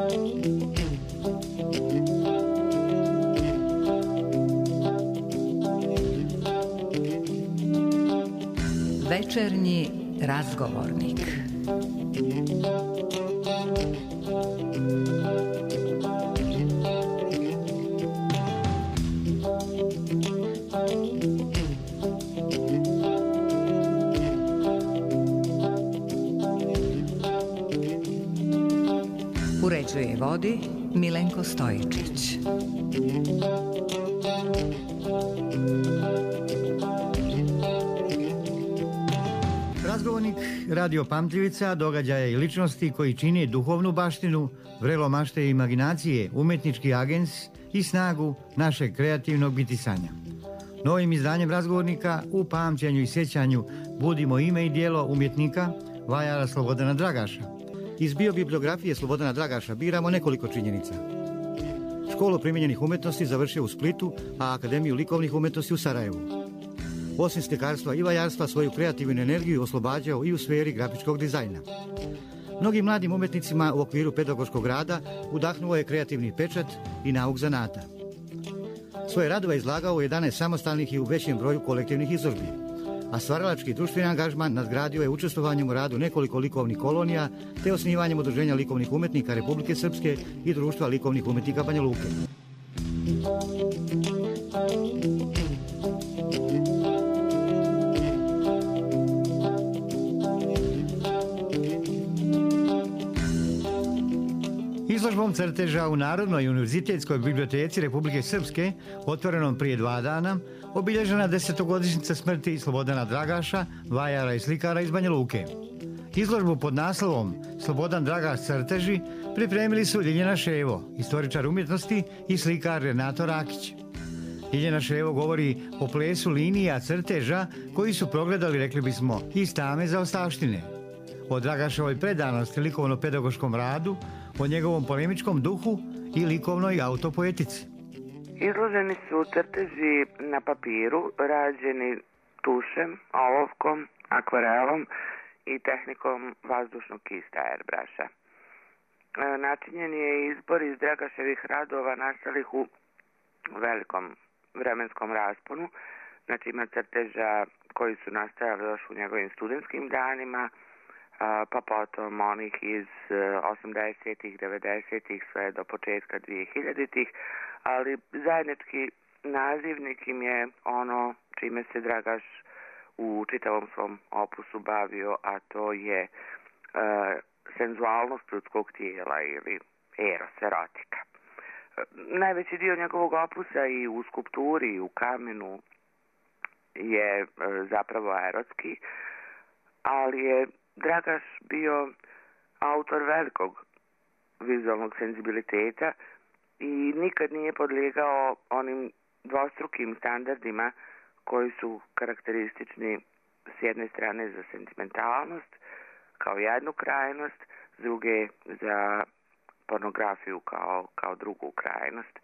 Večernji razgovornik. Uređuje i vodi Milenko Stojičić. Razgovornik Radio Pamtljivica, događaja i ličnosti koji čine duhovnu baštinu, vrelo mašte i imaginacije, umjetnički agens i snagu našeg kreativnog bitisanja. Novim izdanjem razgovornika u pamćenju i sjećanju budimo ime i djelo umjetnika vajara Slobodana Dragaša. Iz biobibliografije Slobodana Dragaša biramo nekoliko činjenica. Školu primijenjenih umjetnosti završio u Splitu, a Akademiju likovnih umjetnosti u Sarajevu. Osim slikarstva i vajarstva svoju kreativnu energiju oslobađao i u sferi grafičkog dizajna. Mnogim mladim umjetnicima u okviru pedagoškog rada udahnuo je kreativni pečat i nauk zanata. Svoje radove izlagao u 11 samostalnih i u većem broju kolektivnih izložbi, a stvaralački društveni angažman nadgradio je učestvovanjem u radu nekoliko likovnih kolonija te osnivanjem Udruženja likovnih umjetnika Republike Srpske i Društva likovnih umjetnika Banja Luke. Izložbom crteža u Narodnoj univerzitetskoj biblioteci Republike Srpske, otvorenom prije 2 dana, obilježena 10-godišnjica smrti Slobodana Dragaša, vajara i slikara iz Banja Luke. Izložbu pod naslovom Slobodan Dragaš crteži pripremili su Ljiljana Ševo, istoričar umjetnosti, i slikar Renato Rakić. Ljiljana Ševo govori o plesu linija crteža koji su progledali, rekli bismo, iz tame za ostavštine. O Dragašovoj predanosti likovno-pedagoškom radu, o njegovom polemičkom duhu i likovnoj autopoetici. Izloženi su crteži na papiru, rađeni tušem, olovkom, akvarelom i tehnikom vazdušnog kista airbrusha. Načinjen je izbor iz Dragaševih radova nastalih u velikom vremenskom rasponu. Znači ima crteža koji su nastajali još u njegovim studentskim danima, pa potom onih iz 80-ih, 90-ih sve do početka 2000-ih, ali zajednički nazivnik im je ono čime se Dragaš u čitavom svom opusu bavio, a to je senzualnost ljudskog tijela ili eros, erotika. Najveći dio njegovog opusa i u skulpturi i u kamenu je zapravo erotski, ali je Dragaš bio autor velikog vizualnog senzibiliteta i nikad nije podlijegao onim dvostrukim standardima koji su karakteristični s jedne strane za sentimentalnost kao jednu krajnost, s druge za pornografiju kao drugu krajnost.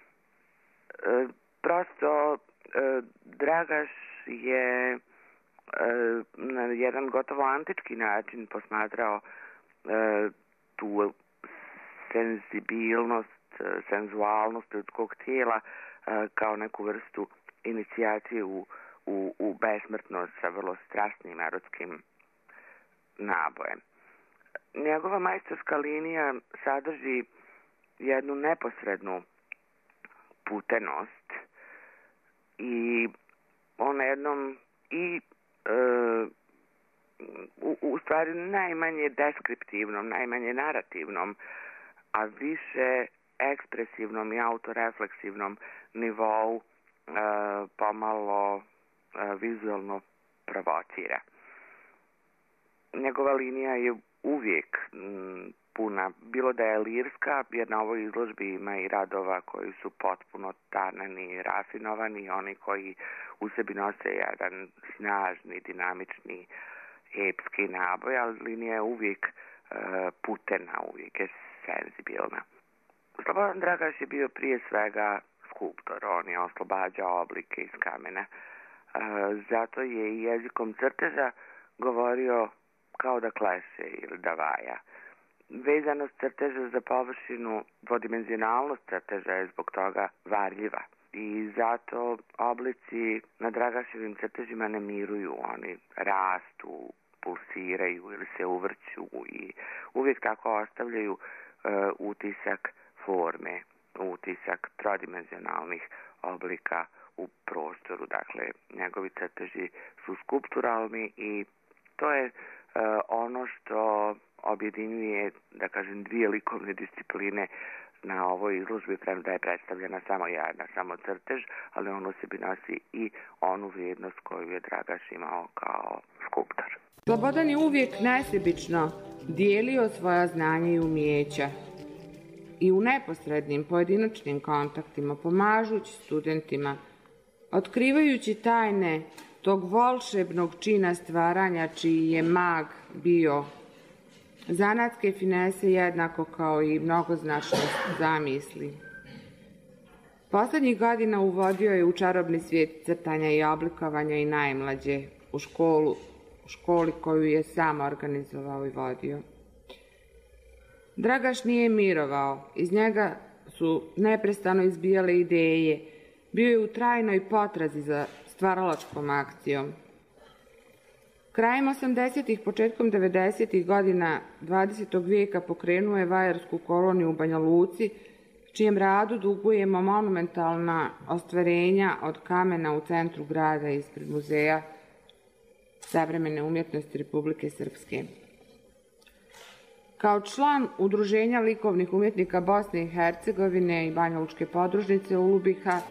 Prosto Dragaš je na jedan gotovo antički način posmatrao tu senzibilnost, senzualnost ljudskog tijela kao neku vrstu inicijacije u besmrtnost sa vrlo strasnim erotskim nabojem. Njegova majstorska linija sadrži jednu neposrednu putenost i on jednom i u stvari najmanje deskriptivnom, najmanje narativnom, a više ekspresivnom i autorefleksivnom nivou pomalo vizualno provocira. Njegova linija je uvijek puna, bilo da je lirska, jer na ovoj izložbi ima i radova koji su potpuno tanani, rafinovani, oni koji u sebi nose jedan snažni, dinamični, epski naboj, ali linija je uvijek putena, uvijek je senzibilna. Slobodan Dragaš je bio prije svega skulptor, on je oslobađao oblike iz kamena, zato je i jezikom crteža govorio kao da kleše ili da vaja. Vezanost crteža za površinu, dvodimenzionalnost crteža je zbog toga varljiva. I zato oblici na Dragaševim crtežima ne miruju, oni rastu, pulsiraju ili se uvrću i uvijek tako ostavljaju utisak forme, utisak trodimenzionalnih oblika u prostoru. Dakle, njegovi crteži su skulpturalni i to je ono što objedinjuje, da kažem, dvije likovne discipline na ovoj izložbi, premda je predstavljena samo jedna, samo crtež, ali on u sebi nosi i onu vrijednost koju je Dragaš imao kao skulptor. Slobodan je uvijek nesebično dijelio svoja znanja i umijeća i u neposrednim pojedinačnim kontaktima, pomažući studentima, otkrivajući tajne tog volšebnog čina stvaranja čiji je mag bio, zanatske finese jednako kao i mnogoznačnost zamisli. Poslednjih godina uvodio je u čarobni svijet crtanja i oblikovanja i najmlađe u školi koju je sam organizovao i vodio. Dragaš nije mirovao, iz njega su neprestano izbijale ideje, bio je u trajnoj potrazi za stvaralačkom akcijom. Krajem 80-ih, početkom 90-ih godina 20. vijeka pokrenuo je vajarsku koloniju u Banja Luci, čijem radu dugujemo monumentalna ostvarenja od kamena u centru grada ispred Muzeja savremene umjetnosti Republike Srpske. Kao član Udruženja likovnih umjetnika Bosne i Hercegovine i Banja Lučke podružnice Ulubiha,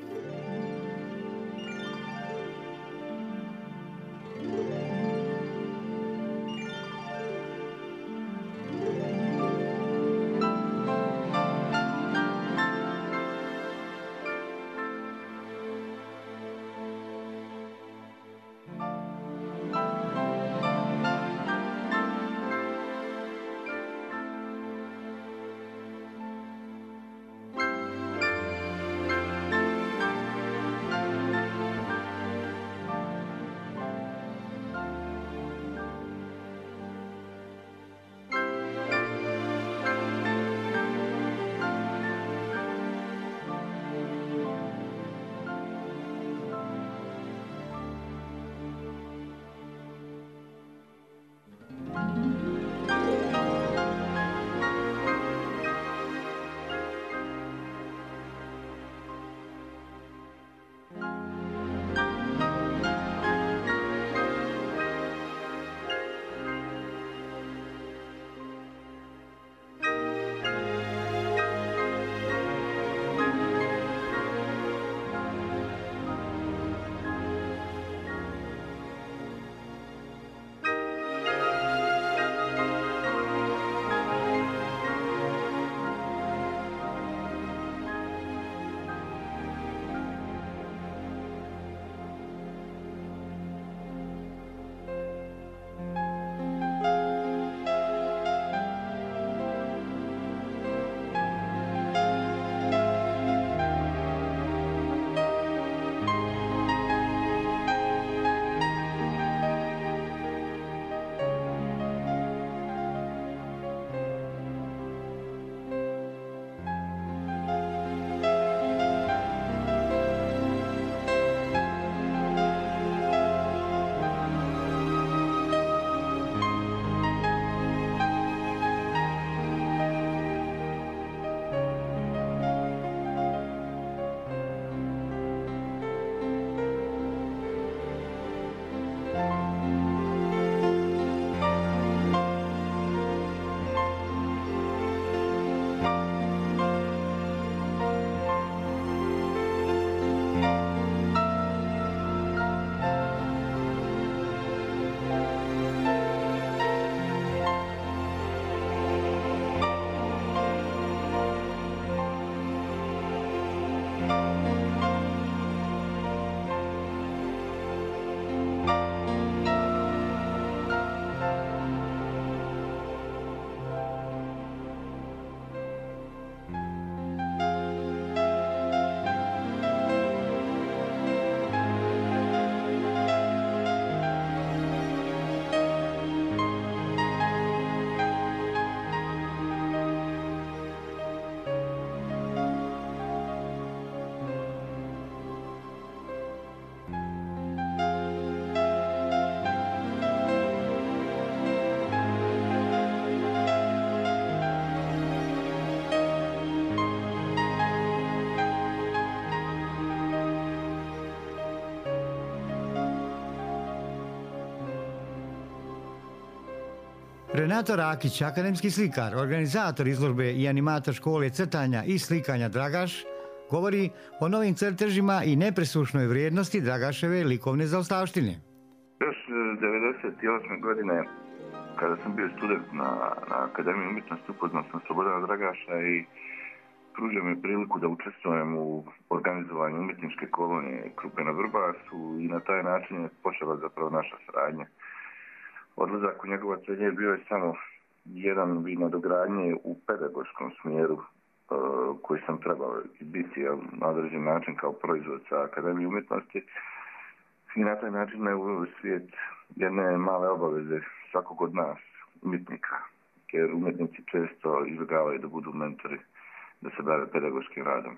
Renato Rakić, akademski slikar, organizator izložbe i animator škole crtanja i slikanja Dragaš, govori o novim crtežima i nepresušnoj vrijednosti Dragaševe likovne zaostavštine. Još 1998. godine, kada sam bio student na Akademiji umjetnosti, upoznao sam Slobodana Dragaša i pružio mi priliku da učestvujem u organizovanju umjetničke kolonije Krupe na Vrbasu i na taj način je počela zapravo naša saradnja. Odlazak u njegov atelijer bio je samo jedan vid nadogradnje u pedagoškom smjeru koji sam trebao biti na određen način kao proizvod sa Akademije umjetnosti i na taj način me uveo u svijet jedne male obaveze svakog od nas, umjetnika, jer umjetnici često izbjegavaju da budu mentori, da se bave pedagoškim radom.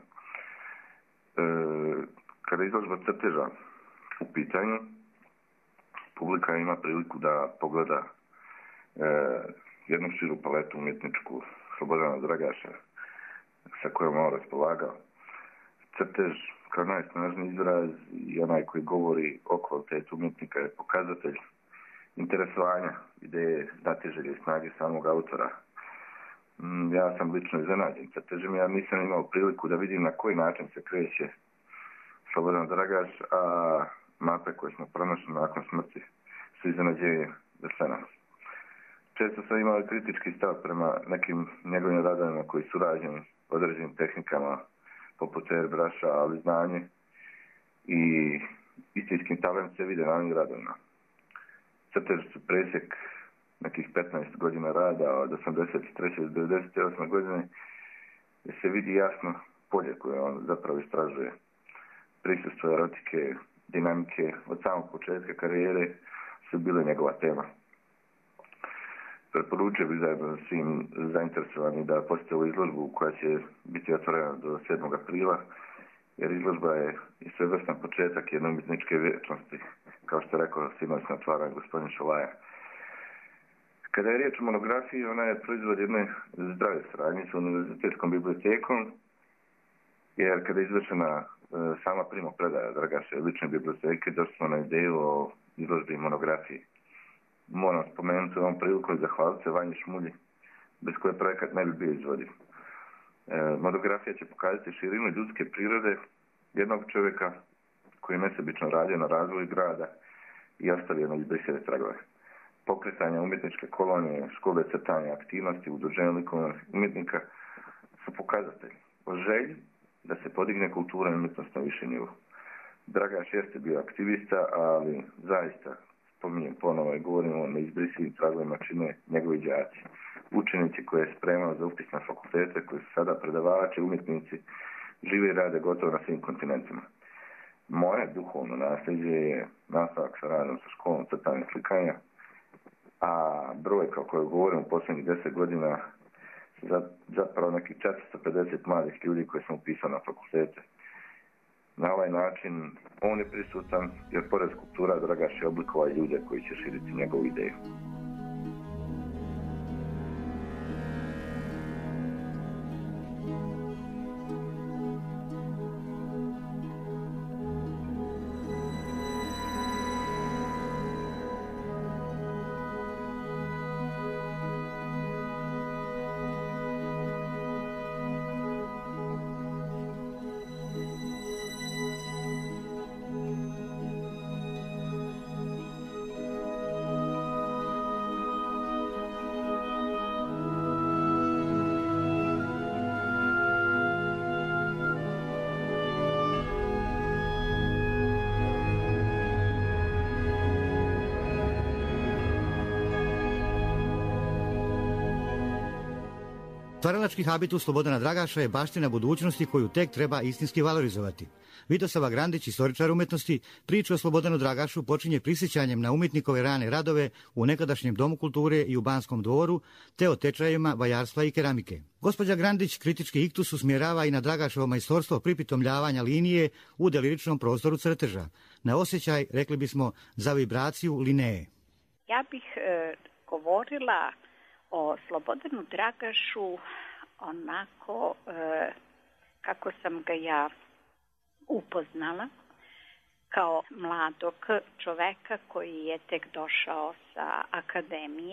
Kada izložba crteža u pitanju, publika ima priliku da pogleda jednu širu paletu umjetničku Slobodana Dragaša sa kojom on raspolagao. Crtež kao najsnažniji izraz i onaj koji govori o kvalitetu umjetnika je pokazatelj interesovanja, ideje, znatiželje i snage samog autora. Ja sam lično iznenađen crtežem, ja nisam imao priliku da vidim na koji način se kreće Slobodan Dragaš, a mape koje smo pronašli nakon smrti su iznenađenje za sve nas. Često sam imao kritički stav prema nekim njegovim radovima koji su rađeni određenim tehnikama poput airbrusha, ali znanje i istinskim talent se vide na ovim radovima. Crteži su presjek nekih 15 godina rada od 83. do 98. godine gdje se vidi jasno polje koje on zapravo istražuje. Prisustvo erotike, dinamike od samog početka karijere su bile njegova tema. Preporučio bih zajedno svim zainteresovani da posjete ovu izložbu koja će biti otvorena do 7. aprila, jer izložba je i svevrstan početak jedne umjetničke vječnosti, kao što je rekao sinoćno otvaranje gospodin Šolaja. Kada je riječ o monografiji, ona je proizvod jedne zdrave saradnje s univerzitetskom bibliotekom, jer kada je izvršena sama primopredaja Dragaševe lične biblioteke, došli smo na ideju o izložbi monografiji. Moram spomenuti ovom priliku i zahvaliti se Vanji Šmulji, bez koje projekat ne bi bio izvodiv. Monografija će pokazati širinu ljudske prirode jednog čovjeka koji je nesebično radio na razvoju grada i ostavio na izbrisane tragove. Pokretanja umjetničke kolonije, škole crtanja, aktivnosti, udruženja likovnih umjetnika su pokazatelji o želji da se podigne kultura i umjetnost na više nivo. Dragaš jeste bio aktivista, ali zaista, spominjem ponovo i govorimo o neizbrisivim tragovima čine njegovi đaci. Učenici koje je spremao za upis na fakultete, koji su sada predavači, umjetnici, žive i rade gotovo na svim kontinentima. Moje duhovno nasljeđe je nastavak sa radom sa školom crtanja i slikanja, a brojka o kojoj govorim u posljednjih 10 godina zapravo nekih 450 mladih ljudi koje sam upisao na fakultete. Na ovaj način on je prisutan jer pored skulptura Dragaš je oblikovao ljude koji će širiti njegovu ideju. Stvaralački habitus Slobodana Dragaša je baština budućnosti koju tek treba istinski valorizovati. Vidoslava Grandić, istoričar umjetnosti, priču o Slobodanu Dragašu počinje prisjećanjem na umjetnikove rane radove u nekadašnjem Domu kulture i u Banskom dvoru, te o tečajevima vajarstva i keramike. Gospođa Grandić kritički iktus usmjerava i na Dragaševo majstorstvo pripitomljavanja linije u deliričnom prostoru crteža. Na osjećaj, rekli bismo, za vibraciju lineje. Ja bih govorila o Slobodanu Dragašu onako kako sam ga ja upoznala kao mladog čoveka koji je tek došao sa akademije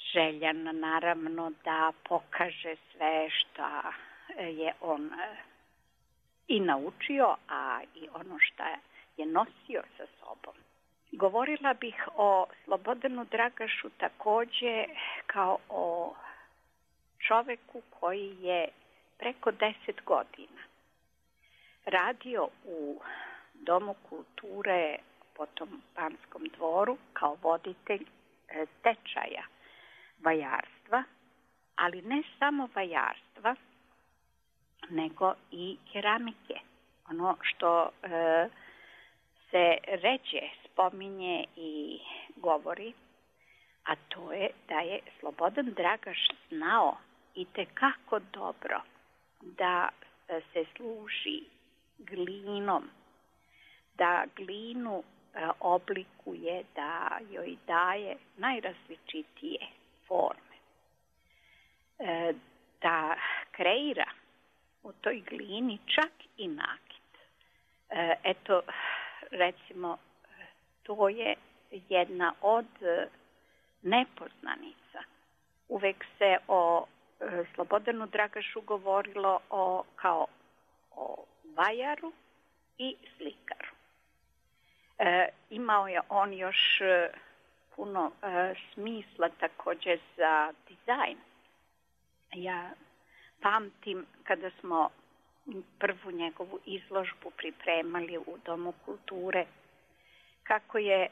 željan naravno da pokaže sve što je on i naučio, a i ono što je nosio sa sobom. Govorila bih o Slobodanu Dragašu takođe kao o čoveku koji je preko 10 godina radio u Domu kulture, potom Banskom dvoru, kao voditelj tečaja vajarstva, ali ne samo vajarstva, nego i keramike. Ono što se ređe spominje i govori, a to je da je Slobodan Dragaš znao i tekako dobro da se služi glinom, da glinu oblikuje, da joj daje najrazličitije forme, da kreira u toj glini čak i nakit. Eto, recimo, to je jedna od nepoznanica. Uvek se o Slobodanu Dragašu govorilo kao o vajaru i slikaru. Imao je on još puno smisla takođe za dizajn. Ja pamtim kada smo prvu njegovu izložbu pripremali u Domu kulture, kako je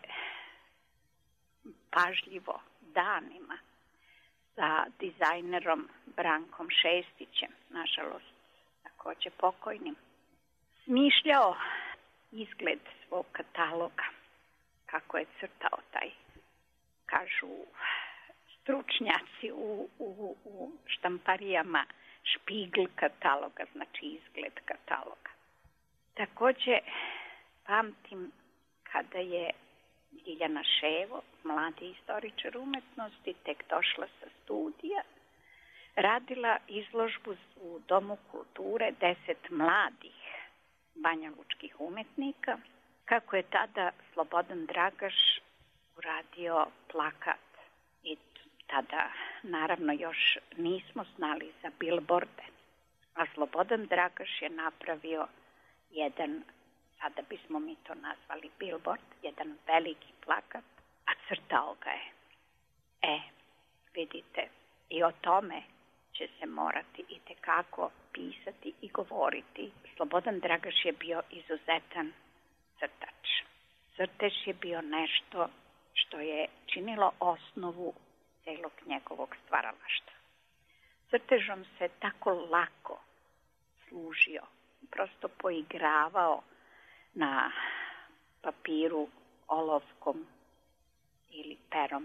pažljivo danima sa dizajnerom Brankom Šestićem, nažalost takođe pokojnim, smišljao izgled svog kataloga, kako je crtao taj, kažu stručnjaci u štamparijama, špigl kataloga, znači izgled kataloga. Takođe, pamtim kada je Ljiljana Ševo, mladi istoričar umetnosti, tek došla sa studija, radila izložbu u Domu kulture 10 mladih banjalučkih umetnika, kako je tada Slobodan Dragaš uradio plakat. I tada, naravno, još nismo znali za bilborde, a Slobodan Dragaš je napravio jedan, sada bismo mi to nazvali bilbord, jedan veliki plakat, a crtao ga je. Vidite, i o tome će se morati itekako pisati i govoriti. Slobodan Dragaš je bio izuzetan crtač. Crtež je bio nešto što je činilo osnovu celog njegovog stvaralaštva. Crtežom se tako lako služio, prosto poigravao na papiru, olovkom ili perom.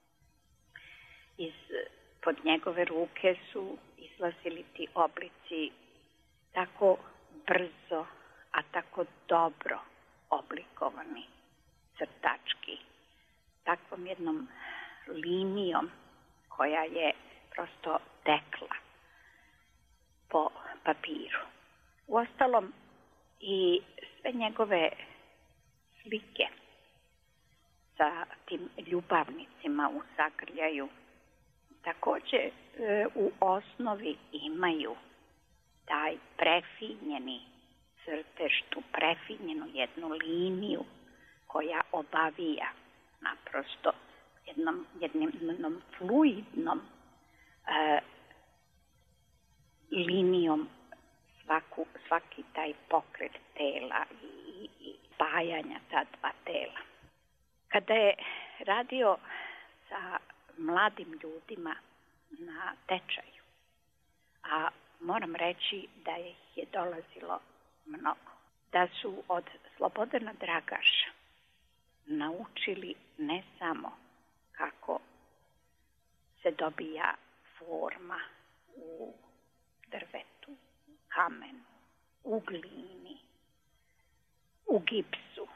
Pod njegove ruke su izlazili ti oblici tako brzo, a tako dobro oblikovani, crtački, takvom jednom linijom koja je prosto tekla po papiru. Uostalom, i sve njegove slike sa tim ljubavnicima u zagrljaju takođe u osnovi imaju taj prefinjeni crtež, tu prefinjenu jednu liniju koja obavija naprosto jednom fluidnom linijom svaki taj pokret tela i spajanja ta dva tela. Kada je radio sa mladim ljudima na tečaju, a moram reći da ih je dolazilo mnogo, da su od Slobodana Dragaša naučili ne samo kako se dobija forma u drvetu, kamenu, u glini, u gipsu.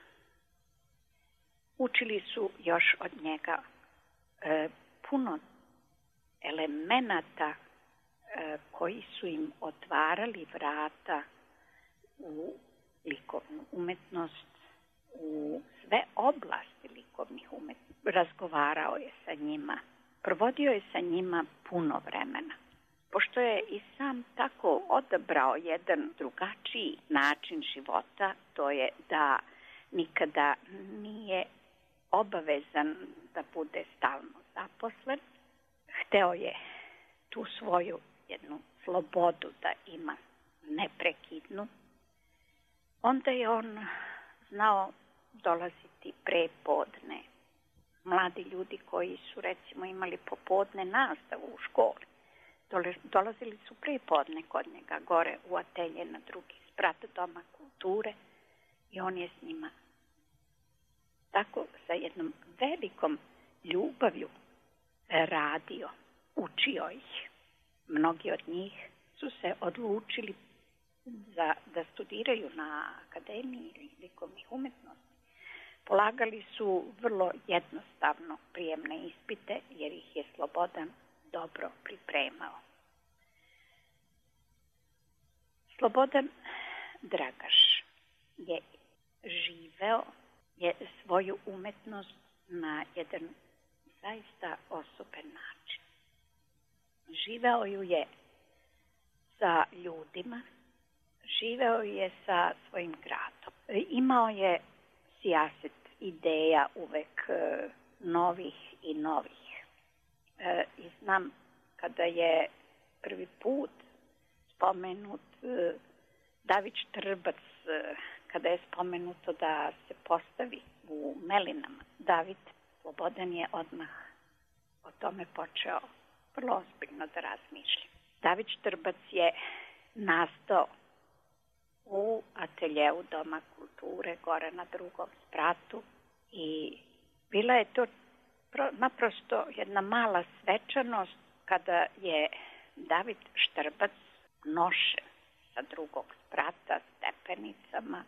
Učili su još od njega puno elemenata koji su im otvarali vrata u likovnu umetnost, u sve oblasti likovnih umetnosti. Razgovarao je sa njima, provodio je sa njima puno vremena. Pošto je i sam tako odabrao jedan drugačiji način života, to je da nikada nije obavezan da bude stalno zaposlen. Hteo je tu svoju jednu slobodu da ima neprekidnu. Onda je on znao dolaziti pre podne. Mladi ljudi koji su recimo imali popodne nastavu u školi, dolazili su pre podne kod njega gore u atelje na drugi sprat Doma kulture i on je s njima tako sa jednom velikom ljubavlju radio, učio ih. Mnogi od njih su se odlučili da studiraju na Akademiji likovnih umetnosti. Polagali su vrlo jednostavno prijemne ispite jer ih je Slobodan dobro pripremao. Slobodan Dragaš je živeo svoju umetnost na jedan zaista osoben način. Živeo ju je sa ljudima, živeo je sa svojim gradom. Imao je sijaset ideja uvek novih i novih. I znam kada je prvi put spomenut David Štrbac, kada je spomenuto da se postavi u Melinama, David Slobodan je odmah o tome počeo vrlo ozbiljno da razmišlja. David Štrbac je nastao u ateljeu Doma kulture gore na drugom spratu i bila je to naprosto jedna mala svečanost kada je David Štrbac nošen sa drugog sprata stepenicama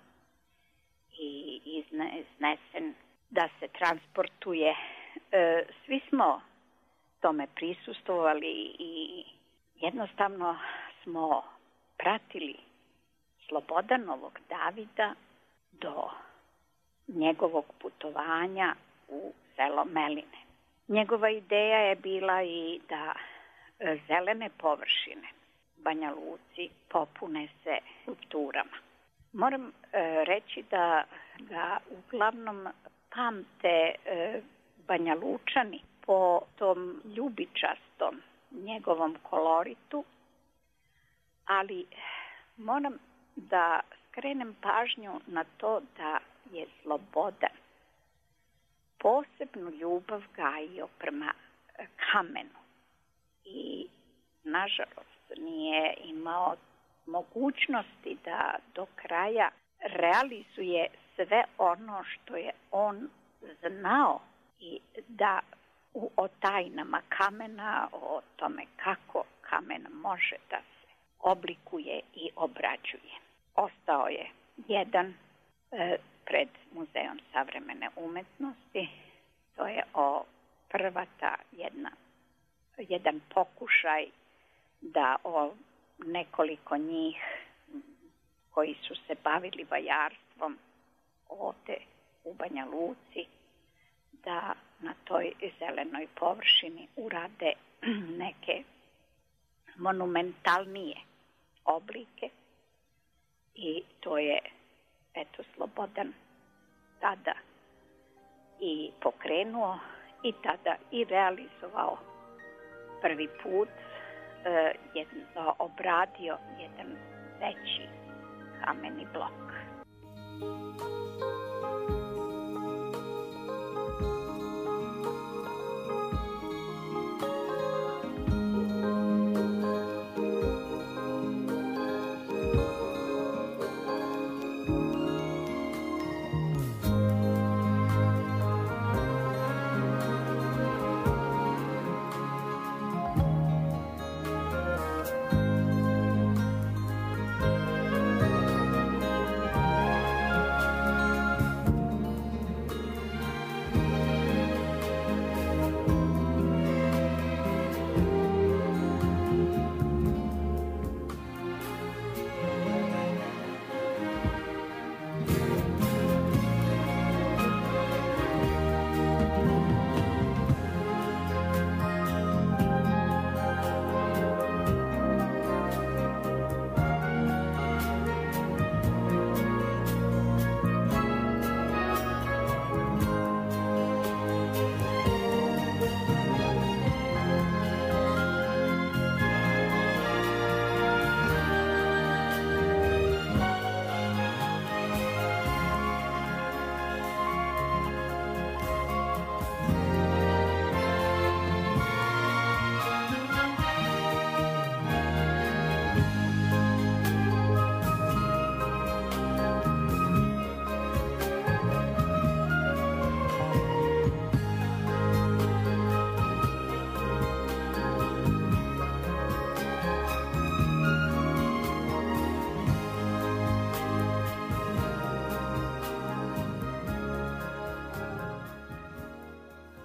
i iznesen da se transportuje. Svi smo tome prisustvovali i jednostavno smo pratili Slobodanovog Davida do njegovog putovanja u selo Meline. Njegova ideja je bila i da zelene površine Banja Luci popune se skulpturama. Moram reći da ga uglavnom pamte Banja Lučani po tom ljubičastom njegovom koloritu, ali moram da skrenem pažnju na to da je Slobodan posebnu ljubav gajio prema kamenu i nažalost nije imao mogućnosti da do kraja realizuje sve ono što je on znao i da o tajnama kamena, o tome kako kamen može da se oblikuje i obrađuje. Ostao je jedan pred Muzejom savremene umetnosti. To je prva ta jedan pokušaj da o nekoliko njih koji su se bavili vajarstvom ovde u Banja Luci, da na toj zelenoj površini urade neke monumentalnije oblike i to je Slobodan tada i pokrenuo i tada i realizovao prvi put, obradio jedan veći kameni blok.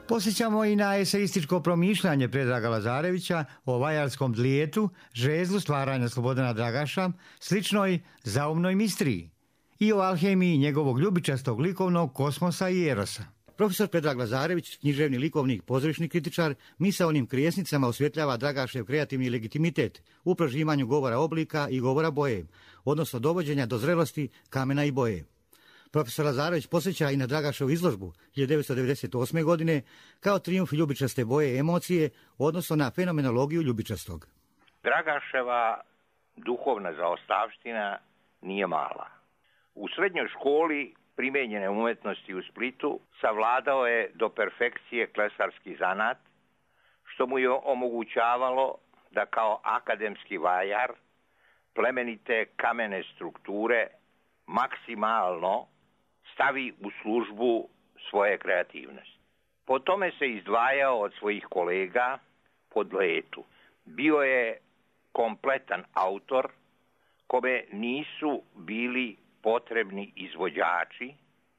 Posjećamo i na eseističko promišljanje Predraga Lazarevića o vajarskom dlijetu, žezlu stvaranja Slobodana Dragaša, sličnoj zaumnoj mistriji i o alhemiji njegovog ljubičastog likovnog kosmosa i erosa. Profesor Predrag Lazarević, književni likovnik, pozorišni kritičar, misaonim krijesnicama osvjetljava Dragašev kreativni legitimitet u prožimanju govora oblika i govora boje, odnosno dovođenja do zrelosti kamena i boje. Profesor Lazarević posjeća i na Dragaševu izložbu 1998. godine kao trijumf ljubičaste boje emocije, odnosno na fenomenologiju ljubičastog. Dragaševa duhovna zaostavština nije mala. U srednjoj školi primijenjene umetnosti u Splitu savladao je do perfekcije klesarski zanat, što mu je omogućavalo da kao akademski vajar plemenite kamene strukture maksimalno stavi u službu svoje kreativnosti. Po tome se izdvajao od svojih kolega po dletu. Bio je kompletan autor kome nisu bili potrebni izvođači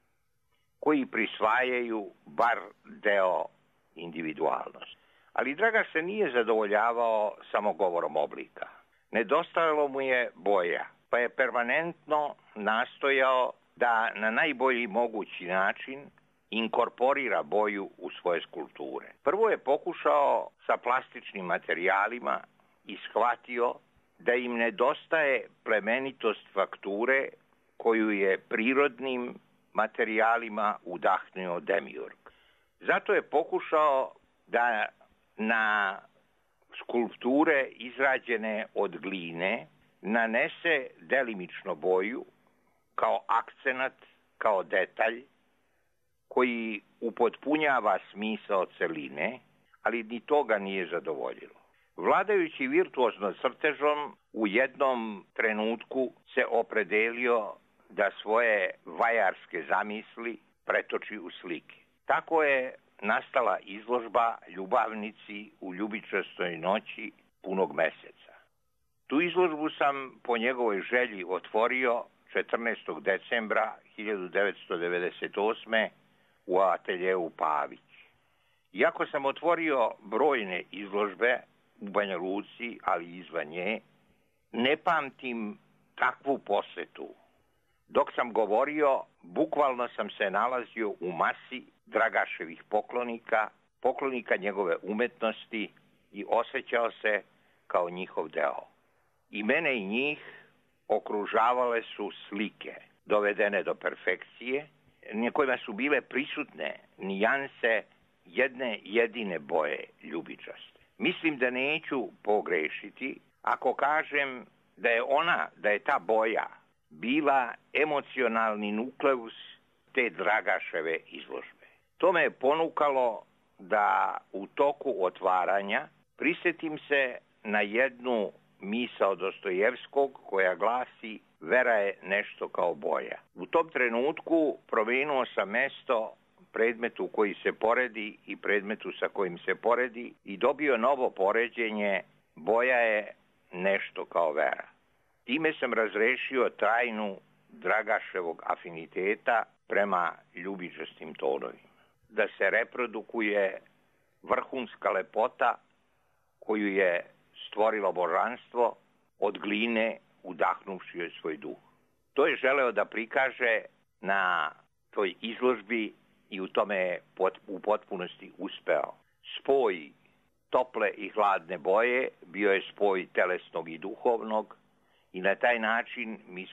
koji prisvajaju bar deo individualnosti. Ali Dragaš se nije zadovoljavao samo govorom oblika. Nedostajalo mu je boja, pa je permanentno nastojao da na najbolji mogući način inkorporira boju u svoje skulpture. Prvo je pokušao sa plastičnim materijalima i shvatio da im nedostaje plemenitost fakture koju je prirodnim materijalima udahnuo Demiurg. Zato je pokušao da na skulpture izrađene od gline nanese delimično boju kao akcenat, kao detalj koji upotpunjava smisao celine, ali ni toga nije zadovoljilo. Vladajući virtuozno crtežom u jednom trenutku se opredelio da svoje vajarske zamisli pretoči u slike. Tako je nastala izložba Ljubavnici u ljubičastoj noći punog meseca. Tu izložbu sam po njegovoj želji otvorio 14. decembra 1998. u ateljeu Pavić. Iako sam otvorio brojne izložbe u Banja Luci, ali i izvan nje, ne pamtim takvu posetu. Dok sam govorio, bukvalno sam se nalazio u masi Dragaševih poklonika njegove umetnosti i osjećao se kao njihov deo. I mene i njih okružavale su slike, dovedene do perfekcije, na kojima su bile prisutne nijanse jedne jedine boje ljubičaste. Mislim da neću pogrešiti ako kažem da je ta boja bila emocionalni nukleus te Dragaševe izložbe. To me je ponukalo da u toku otvaranja prisjetim se na jednu misao Dostojevskog koja glasi: vera je nešto kao boja. U tom trenutku promijenuo sam mesto predmetu koji se poredi i predmetu sa kojim se poredi i dobio novo poređenje: boja je nešto kao vera. Time sam razrešio tajnu Dragaševog afiniteta prema ljubičastim tonovima. Da se reprodukuje vrhunska lepota koju je stvorilo božanstvo od gline udahnuvši joj svoj duh. To je želeo da prikaže na toj izložbi i u tome je u potpunosti uspeo. Spoj tople i hladne boje bio je spoj telesnog i duhovnog i na taj način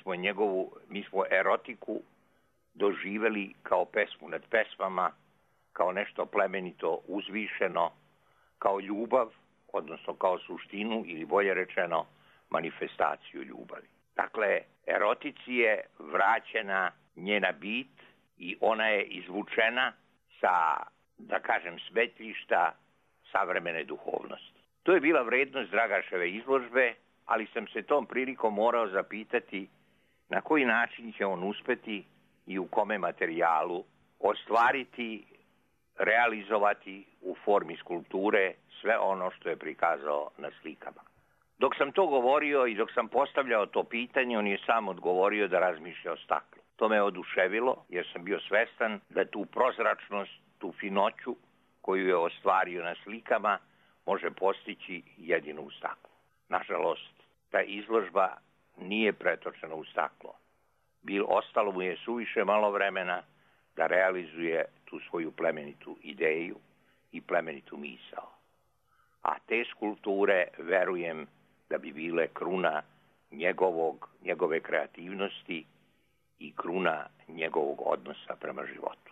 mi smo erotiku doživjeli kao pesmu nad pesmama, kao nešto plemenito uzvišeno, kao ljubav, odnosno kao suštinu ili bolje rečeno manifestaciju ljubavi. Dakle, erotici je vraćena njena bit i ona je izvučena sa, da kažem, smetlišta savremene duhovnosti. To je bila vrednost Dragaševe izložbe, ali sam se tom prilikom morao zapitati na koji način će on uspeti i u kome materijalu ostvariti, realizovati u formi skulpture sve ono što je prikazao na slikama. Dok sam to govorio i dok sam postavljao to pitanje, on je sam odgovorio da razmišlja o staklu. To me oduševilo jer sam bio svestan da tu prozračnost, tu finoću koju je ostvario na slikama može postići jedino u staklu. Nažalost, ta izložba nije pretočena u staklo. Ostalo mu je suviše malo vremena da realizuje tu svoju plemenitu ideju i plemenitu misao. A te skulpture, verujem, da bi bile kruna njegove kreativnosti i kruna njegovog odnosa prema životu.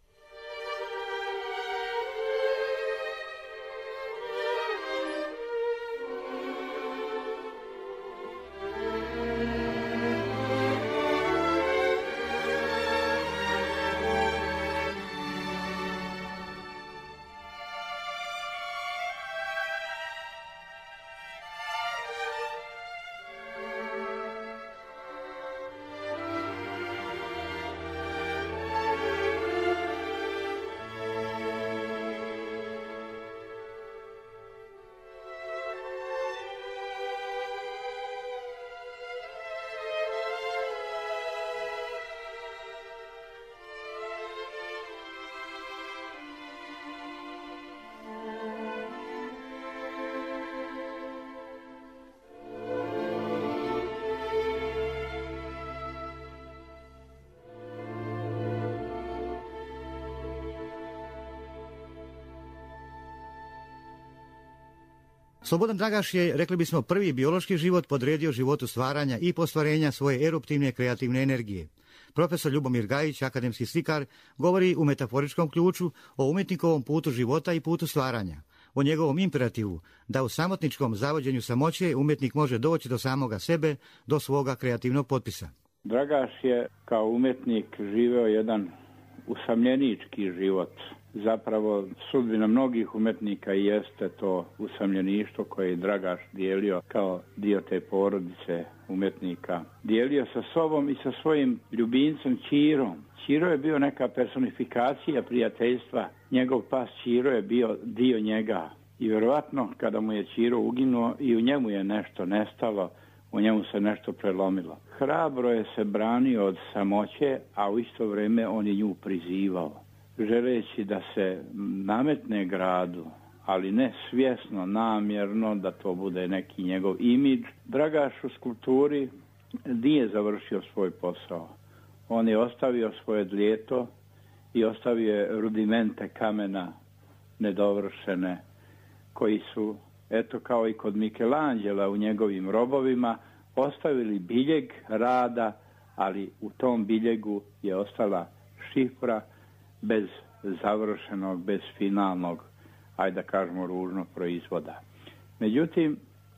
Slobodan Dragaš je, rekli bismo, prvi biološki život podredio životu stvaranja i postvarenja svoje eruptivne kreativne energije. Profesor Ljubomir Gajić, akademski slikar, govori u metaforičkom ključu o umjetnikovom putu života i putu stvaranja, o njegovom imperativu da u samotničkom zavođenju samoće umjetnik može doći do samoga sebe, do svoga kreativnog potpisa. Dragaš je kao umjetnik živeo jedan usamljenički život. Zapravo sudbina mnogih umjetnika jeste to usamljeništvo koje je Dragaš dijelio kao dio te porodice umjetnika. Dijelio sa sobom i sa svojim ljubimcem Ćirom. Ćiro je bio neka personifikacija prijateljstva. Njegov pas Ćiro je bio dio njega. I vjerovatno kada mu je Ćiro uginuo i u njemu je nešto nestalo, u njemu se nešto prelomilo. Hrabro je se branio od samoće, a u isto vrijeme on je nju prizivao. Želeći da se nametne gradu, ali ne svjesno, namjerno, da to bude neki njegov imidž. Dragaš u skulpturi nije završio svoj posao. On je ostavio svoje dlijeto i ostavio je rudimente kamena nedovršene, koji su, eto kao i kod Michelangela u njegovim robovima, ostavili biljeg rada, ali u tom biljegu je ostala šifra bez završenog, bez finalnog, ajde da kažemo ružno, proizvoda. Međutim,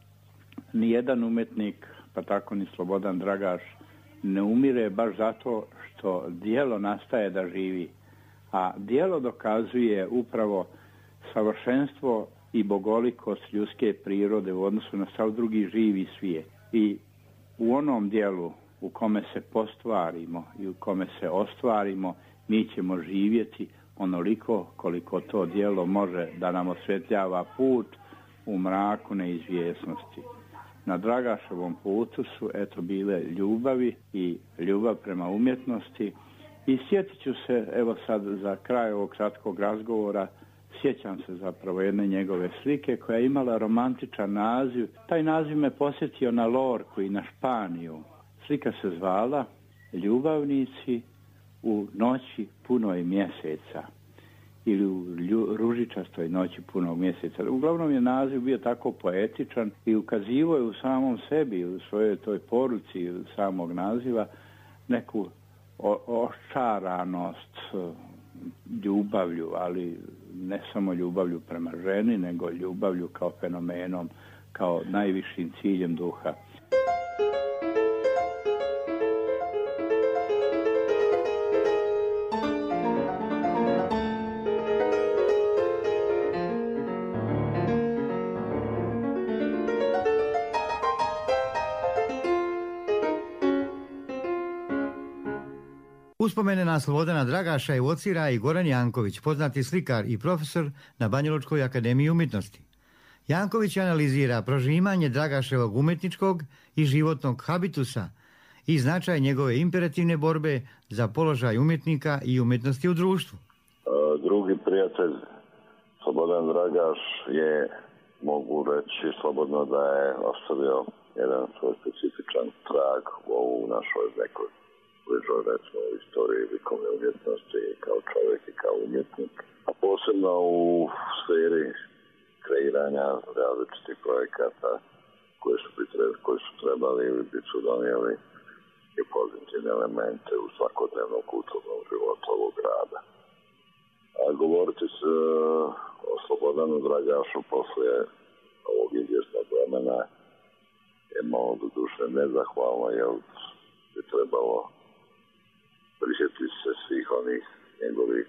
nijedan umjetnik, pa tako ni Slobodan Dragaš, ne umire baš zato što djelo nastaje da živi, a djelo dokazuje upravo savršenstvo i bogolikost ljudske prirode u odnosu na sav drugi živi svijet. I u onom djelu u kome se postvarimo i u kome se ostvarimo, mi ćemo živjeti onoliko koliko to djelo može da nam osvjetljava put u mraku neizvjesnosti. Na Dragaševom putu su eto bile ljubavi i ljubav prema umjetnosti. I sjetit ću se, evo sad za kraj ovog kratkog razgovora, sjećam se zapravo jedne njegove slike koja je imala romantičan naziv. Taj naziv me posjetio na Lorku i na Španiju. Slika se zvala Ljubavnici u noći punoj mjeseca ili u ružičastoj noći punog mjeseca. Uglavnom je naziv bio tako poetičan i ukazivao je u samom sebi, u svojoj toj poruci samog naziva, neku ošaranost ljubavlju, ali ne samo ljubavlju prema ženi, nego ljubavlju kao fenomenom, kao najvišim ciljem duha. Uspomene na Slobodana Dragaša evocira i Goran Janković, poznati slikar i profesor na Banjalučkoj akademiji umjetnosti. Janković analizira prožimanje Dragaševog umjetničkog i životnog habitusa i značaj njegove imperativne borbe za položaj umjetnika i umjetnosti u društvu. Drugi prijatelj Slobodan Dragaš je, mogu reći slobodno, da je ostavio jedan svoj specifičan trag u našoj nekoj bližoj, recimo, istoriji likovne umjetnosti kao čovjek i kao umjetnik, a posebno u sferi kreiranja različitih projekata koji su trebali ili bi su donijeli i pozitivne elemente u svakodnevnom kulturnom životu ovog grada. A govoriti se o Slobodanu Dragašu poslije ovog izvjesnog vremena je malo do duše nezahvalno, jer bi trebalo prisjetiti se svih onih njegovih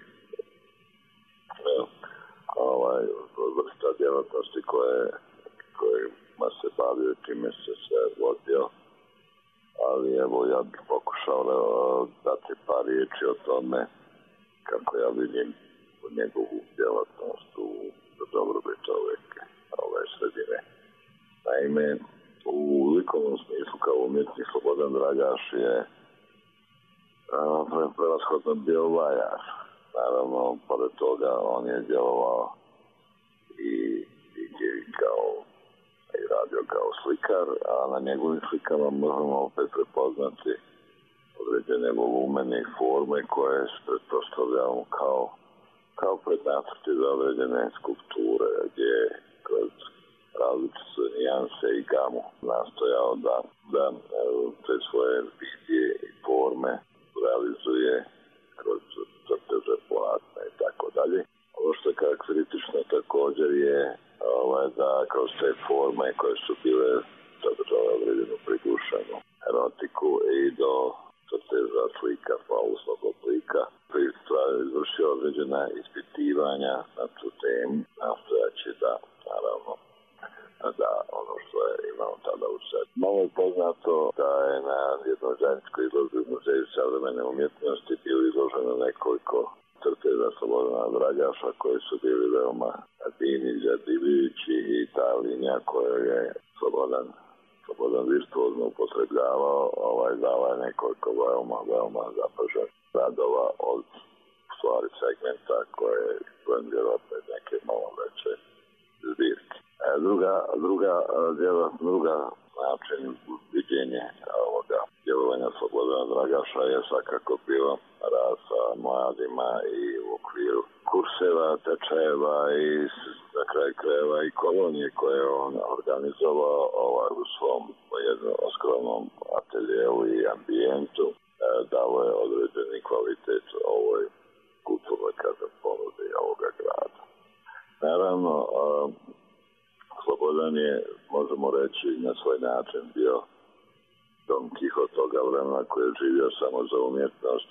vrsta djelatnosti kojima se bavio, čime se sve vodio. Ali evo, ja bih pokušao dati par riječi o tome kako ja vidim njegovu djelatnost za dobrobit ove sredine. Naime, u likovnom smislu kao umjetnik Slobodan Dragaš je prevashodno bio vajar. Naravno, pored toga on je djelovao i radio kao slikar, a na njegovim slikama možemo opet prepoznati određene volumene i forme koje se pretpostavljamo kao prednacrti za određene skulpture, gdje je kroz različite nijanse i gamu nastojao da te svoje vizije i forme realizuje kroz crteže, platna i tako dalje. Ovo što je karakteristično također je da kroz te forme koje su bile sadržale određenu prigušenu erotiku i do crteža slika, fausnog oblika, izvršio određena ispitivanja na tu temu, nastojaći da, naravno, da ono što je imao tada u sebi. Malo je poznato da je na jednoj zajedničkoj izložbi u Muzeju savremene umjetnosti bilo izloženo nekoliko crteža Slobodana Dragaša koji su bili veoma divni, zadivljujući, i ta linija koju je Slobodan virtuozno upotrebljavao dala je nekoliko veoma zapaženih radova od stvari segmenta koje vjerojatno neke malo veće zbirke. Druga način viđenja ovoga djelovanja Slobodana Dragaša je svakako bilo rad sa mladima i u okviru kurseva, tečajeva i na kraju krajeva i kolonije koje on organizovao u svom jednom skromnom ateljevu i ambijentu, dao je određeni kvalitet ovoj kulturnoj ponudi ovoga grada. Naravno, Slobodan je, možemo reći, na svoj način bio Don Quixote toga vremena koji je živio samo za umjetnost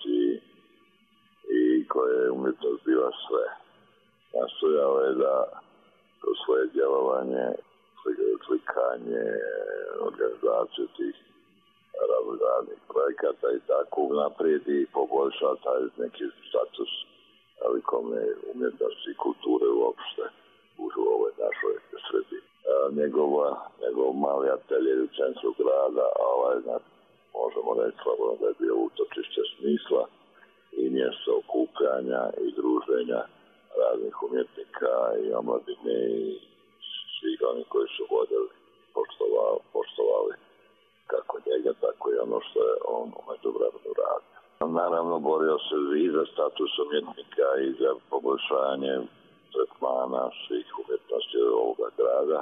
i koje je umjetnost bila sve. Nastojao je da kroz svoje djelovanje, slikanje, organizaciju tih raznih projekata i tako naprijedi i poboljša taj neki status likovne umjetnosti i kulture uopšte u ovoj našoj sredini. Njegov mali atelje u centru grada, možemo reći slobodno da je bio utočište smisla i mjesto okupljanja i druženja raznih umjetnika i omladine i svih oni koji su vodili, poštovali kako njega, tako i ono što je on u međuvremenu radio. Naravno, borio se i za status umjetnika i za poboljšanje tretmana svih umjetnosti ovoga grada.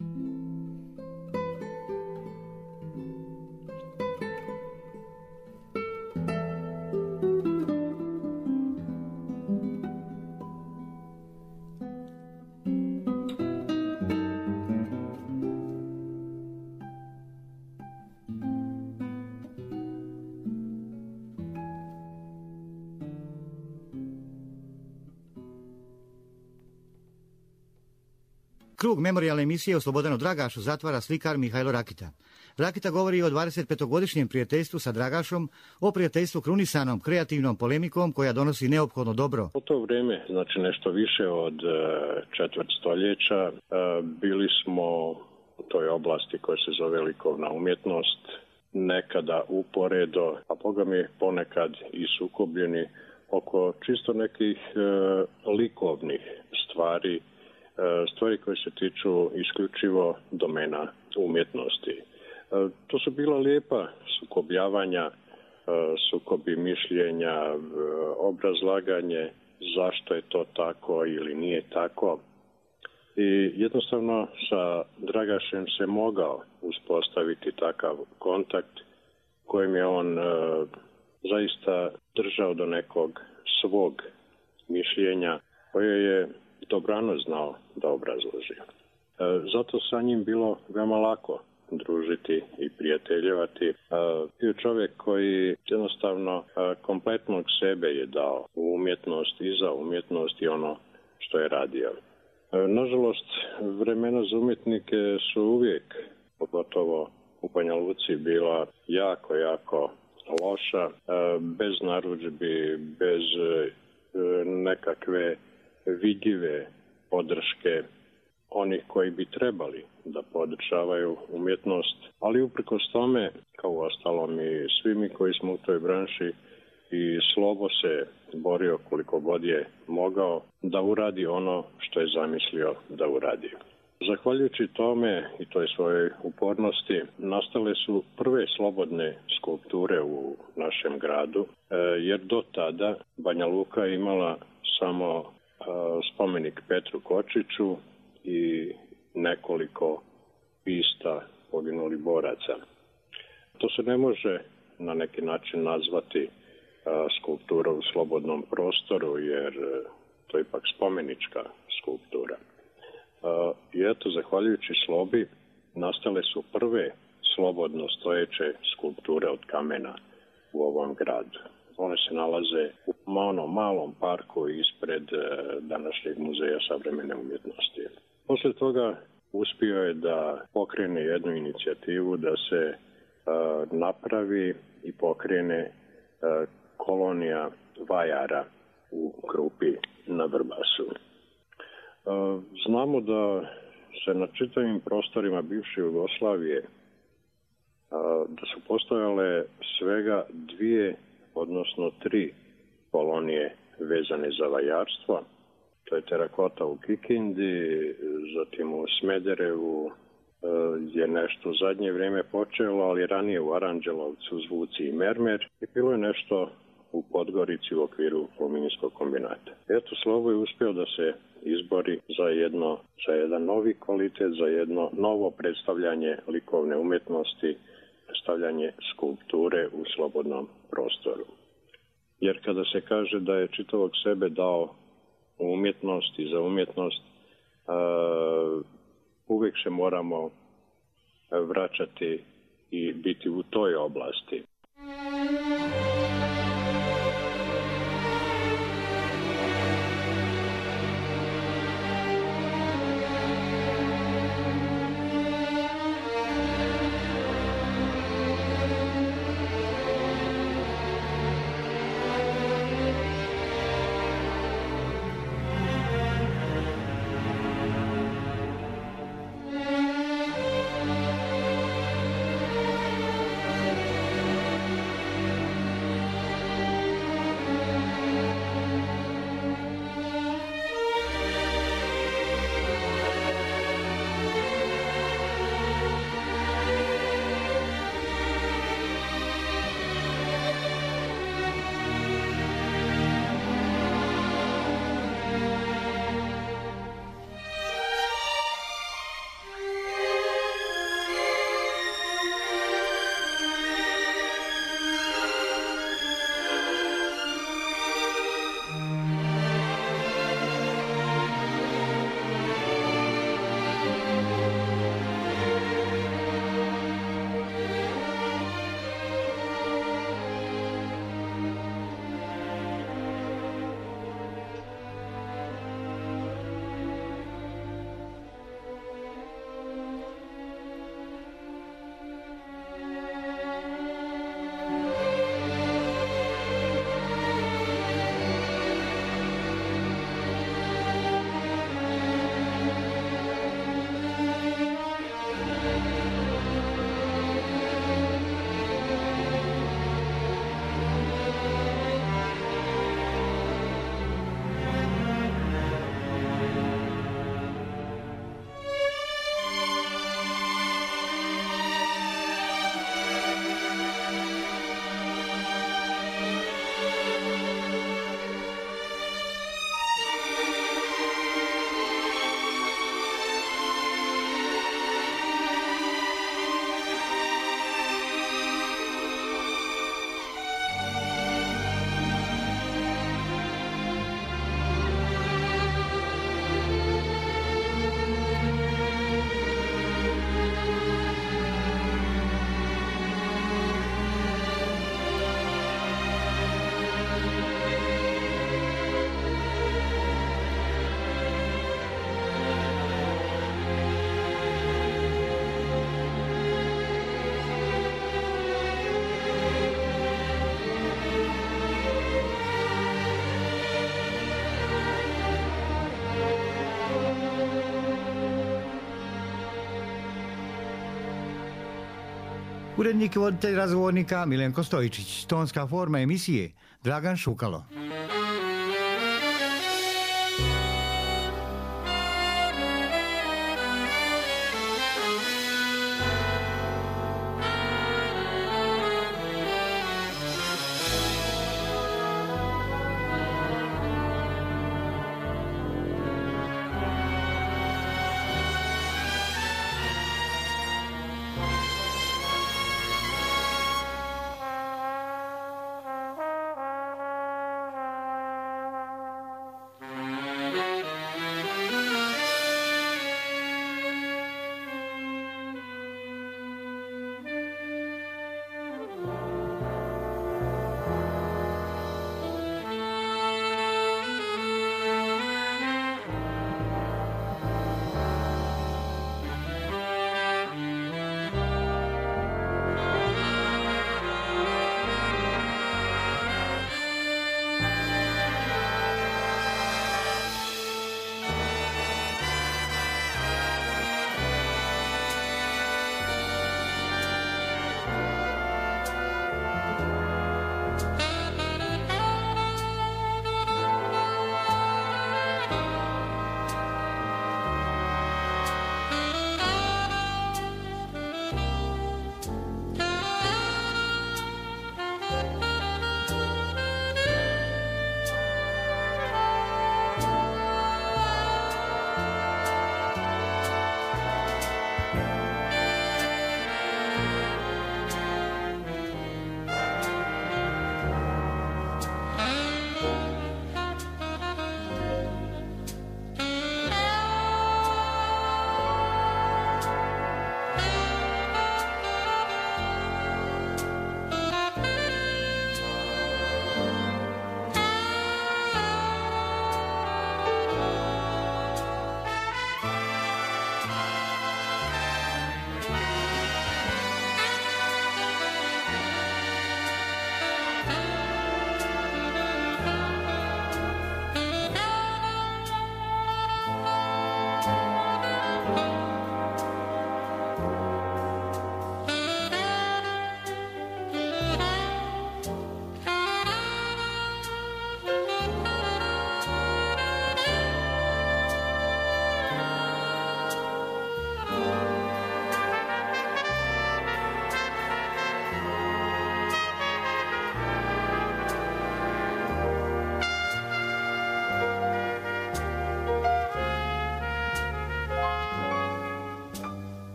Krug memorijalne emisije o Slobodanu Dragašu zatvara slikar Mihajlo Rakita. Rakita govori o 25-godišnjem prijateljstvu sa Dragašom, o prijateljstvu krunisanom kreativnom polemikom koja donosi neophodno dobro. U to vrijeme, znači nešto više od četvrt stoljeća, bili smo u toj oblasti koja se zove likovna umjetnost, nekada uporedo, a boga mi ponekad i sukobljeni oko čisto nekih likovnih stvari, stvari koje se tiču isključivo domena umjetnosti. To su bila lijepa sukobljavanja, sukobi mišljenja, obrazlaganje zašto je to tako ili nije tako. I jednostavno sa Dragašem se mogao uspostaviti takav kontakt kojim je on zaista držao do nekog svog mišljenja koje je dobrano znao da obrazloži. Zato sa njim bilo veoma lako družiti i prijateljevati. Bio čovjek koji jednostavno kompletnog sebe je dao u umjetnost i za umjetnost i ono što je radio. Nažalost, vremena za umjetnike su uvijek, pogotovo u Banja Luci, bila jako, jako loša, bez narudžbi, bez nekakve vidljive podrške onih koji bi trebali da podržavaju umjetnost, ali uprkos tome, kao uostalom i svi mi koji smo u toj branši, i Slobo se borio koliko god je mogao da uradi ono što je zamislio da uradi. Zahvaljujući tome i toj svojoj upornosti nastale su prve slobodne skulpture u našem gradu, jer do tada Banja Luka je imala samo spomenik Petru Kočiću i nekoliko pista poginulih boraca. To se ne može na neki način nazvati skulptura u slobodnom prostoru, jer to je ipak spomenička skulptura. I eto, zahvaljujući Slobi, nastale su prve slobodno stojeće skulpture od kamena u ovom gradu. One se nalaze u malom parku ispred današnjeg muzeja savremene umjetnosti. Posle toga uspio je da pokrene jednu inicijativu da se napravi i pokrene kolonija vajara u Krupi na Vrbasu. Znamo da se na čitavim prostorima bivše Jugoslavije da su postojale svega 2, odnosno 3 kolonije vezane za vajarstvo. To je Terakota u Kikindi, zatim u Smederevu je nešto u zadnje vrijeme počelo, ali ranije u Aranđelovcu, Zvuci i Mermer, i bilo je nešto u Podgorici u okviru aluminijskog kombinata. Eto, Slobo je uspio da se izbori za jedan novi kvalitet, za jedno novo predstavljanje likovne umjetnosti, predstavljanje skulpture u slobodnom prostoru. Jer kada se kaže da je čitavog sebe dao u umjetnost i za umjetnost, uvijek se moramo vraćati i biti u toj oblasti. Urednik i voditelj razgovornika Milenko Stojičić. Tonska forma emisije Dragan Šukalo.